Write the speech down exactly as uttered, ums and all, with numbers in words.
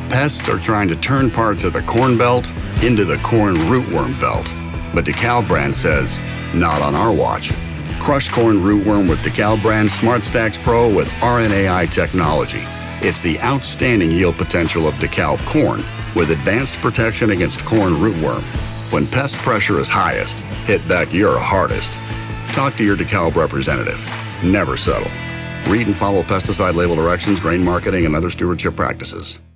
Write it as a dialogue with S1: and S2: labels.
S1: Pests are trying to turn parts of the corn belt into the corn rootworm belt. But DeKalb brand says, not on our watch. Crush corn rootworm with DeKalb brand SmartStax Pro with R N A I technology. It's the outstanding yield potential of DeKalb corn with advanced protection against corn rootworm. When pest pressure is highest, hit back your hardest. Talk to your DeKalb representative. Never settle. Read and follow pesticide label directions, grain marketing, and other stewardship practices.